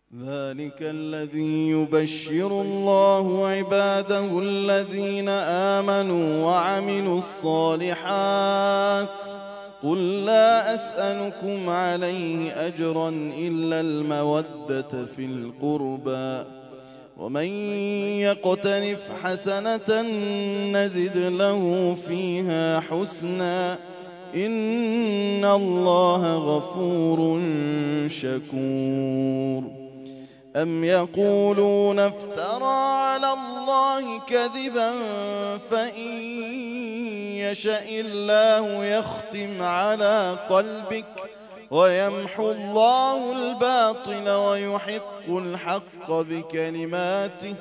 ذلك الذي يبشر الله عباده الذين آمنوا وعملوا الصالحات. قل لا أسألكم عليه أجرا إلا المودة في القربى، ومن يقترف حسنة نزد له فيها حسنا إن الله غفور شكور. أم يقولون افترى على الله كذبا فإن يشأ الله يختم على قلبك ويمحو الله الباطل ويحق الحق بكلماته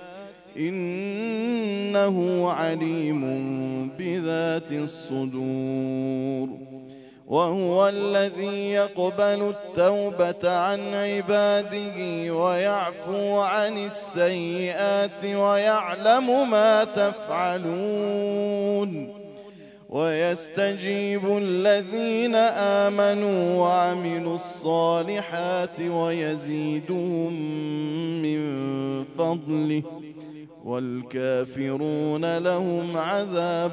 إنه عليم بذات الصدور. وهو الذي يقبل التوبة عن عباده ويعفو عن السيئات ويعلم ما تفعلون، ويستجيب الذين آمنوا وعملوا الصالحات ويزيدهم من فضله، والكافرون لهم عذاب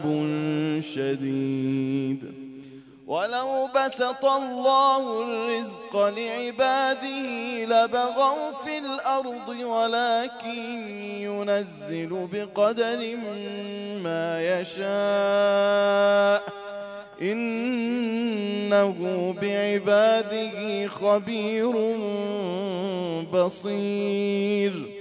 شديد. ولو بسط الله الرزق لعباده لبغوا في الأرض ولكن ينزل بقدر ما يشاء إنه بعباده خبير بصير.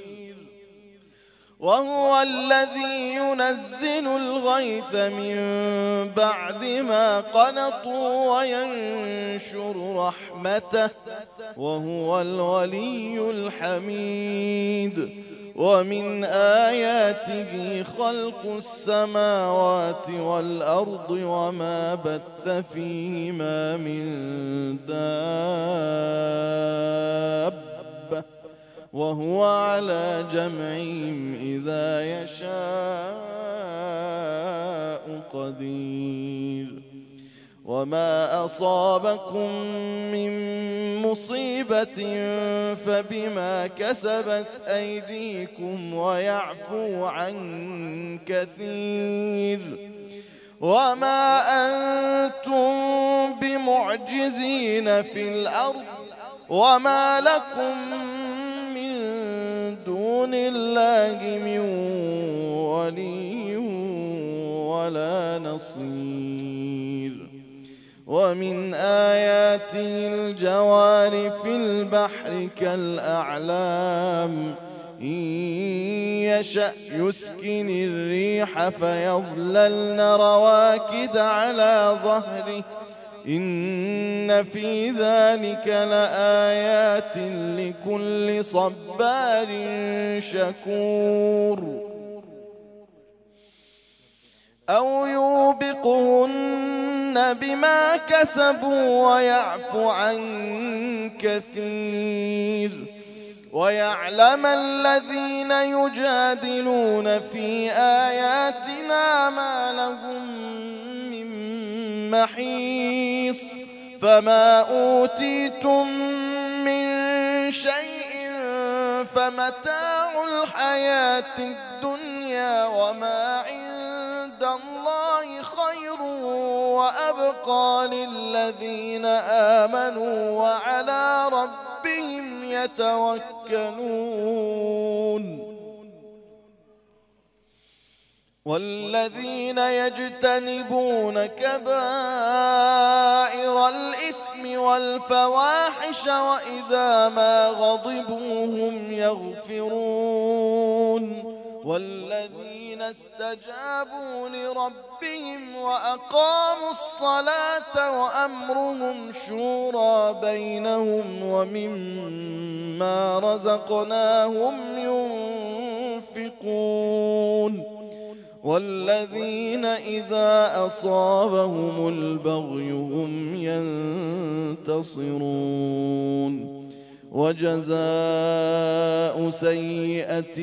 وهو الذي ينزل الغيث من بعد ما قنطوا وينشر رحمته وهو الولي الحميد. ومن آياته خلق السماوات والأرض وما بث فيهما من دابة وهو على جمعهم إذا يشاء قدير. وما أصابكم من مصيبة فبما كسبت أيديكم ويعفو عن كثير. وما أنتم بمعجزين في الأرض وما لكم دون الله من ولي ولا نصير. ومن آياته الجوار في البحر كالأعلام إن يشأ يسكن الريح فيظللن رواكد على ظهره إن في ذلك لآيات لكل صبار شكور. أو يوبقهن بما كسبوا ويعفو عن كثير. ويعلم الذين يجادلون في آياتنا ما لهم محيص. فما أوتيتم من شيء فمتاع الحياة الدنيا وما عند الله خير وأبقى للذين آمنوا وعلى ربهم يتوكلون. والذين يجتنبون كبائر الإثم والفواحش وإذا ما غضبوا هم يغفرون. والذين استجابوا لربهم وأقاموا الصلاة وأمرهم شورى بينهم ومما رزقناهم ينفقون. والذين إذا أصابهم البغي هم ينتصرون. وجزاء سيئة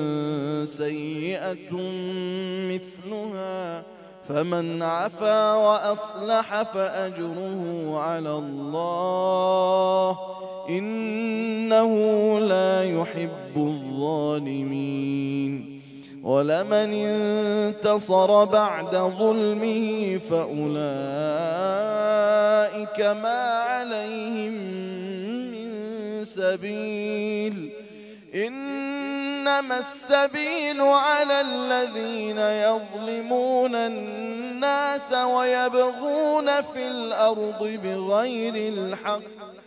سيئة مثلها فمن عفا وأصلح فأجره على الله إنه لا يحب الظالمين. ولمن انتصر بعد ظلمه فأولئك ما عليهم من سبيل، إنما السبيل على الذين يظلمون الناس ويبغون في الأرض بغير الحق،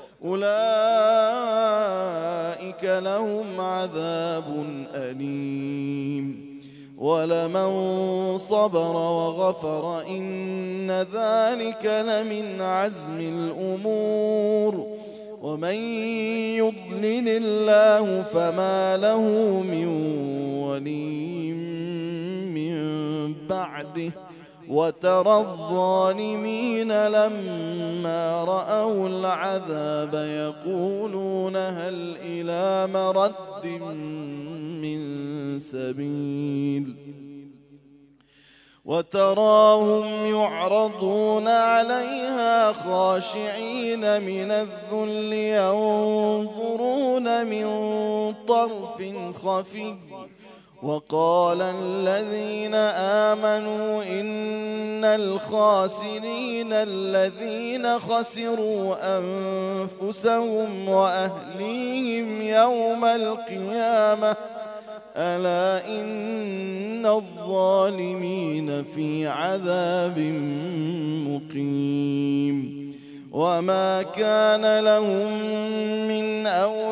أولئك لهم عذاب أليم. ولمن صبر وغفر إن ذلك لمن عزم الأمور. ومن يضلل الله فما له من ولي من بعده. وترى الظالمين لما رأوا العذاب يقولون هل إلى مرد من سبيل. وتراهم يعرضون عليها خاشعين من الذل ينظرون من طرف خفي. وقال الذين آمنوا إن الخاسرين الذين خسروا أنفسهم وأهليهم يوم القيامة ألا إن الظالمين في عذاب مقيم. وما كان لهم من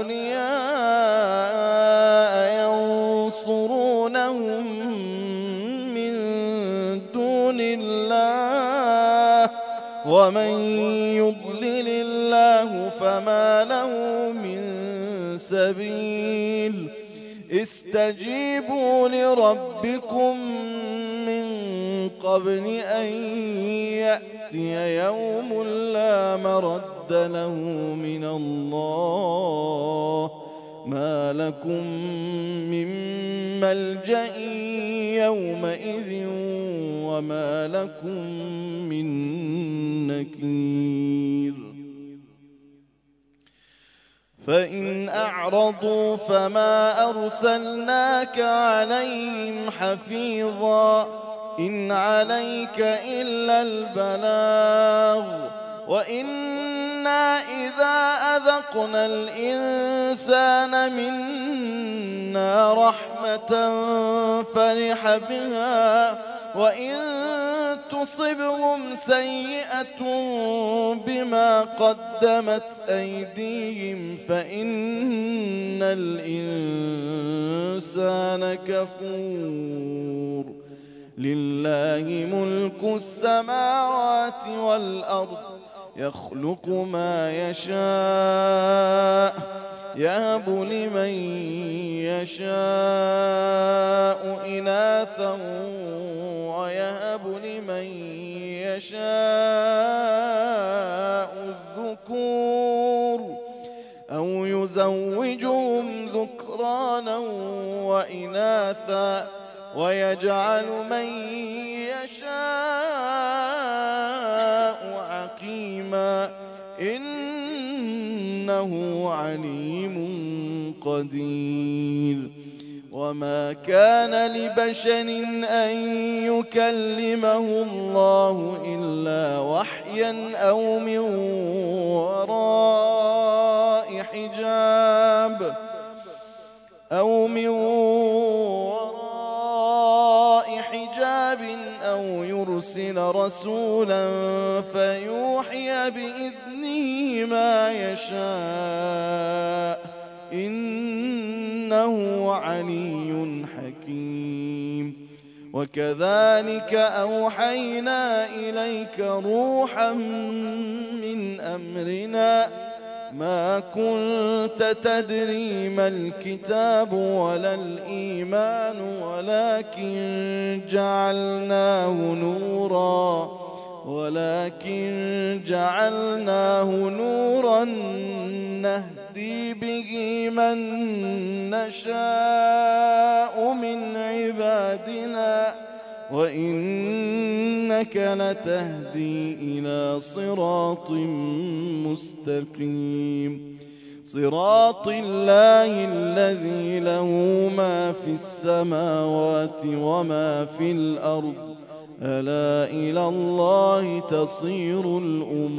أولياء ينصرونهم من دون الله، ومن يضلل الله فما له من سبيل. استجيبوا لربكم من قبل أن يأتي يوم لا مرد له من الله، ما لكم من ملجأ يومئذ وما لكم من نكير. فإن أعرضوا فما أرسلناك عليهم حفيظا، إن عليك إلا البلاغ. وإنا إذا أذقنا الإنسان منا رحمة فرح بها، وإن تصبهم سيئة بما قدمت أيديهم فإن الإنسان كفور. لله ملك السماوات والأرض يخلق ما يشاء، يهب لمن يشاء إناثا ويهب لمن يشاء الذكور، أو يزوجهم ذكرانا وإناثا ويجعل من يشاء عقيما، إنه عليم قدير. وما كان لبشر أن يكلمه الله إلا وحيا أو من وراء حجاب أو يرسل رسولا فيوحي بإذنه ما يشاء، إنه علي حكيم. وكذلك أوحينا إليك روحا من أمرنا ما كنت تدري ما الكتاب ولا الإيمان ولكن جعلناه نورا نهدي به من نشاء من عبادنا وإنك لتهدي إلى صراط مستقيم. صراط الله الذي له ما في السماوات وما في الأرض ألا إلى الله تصير الأمور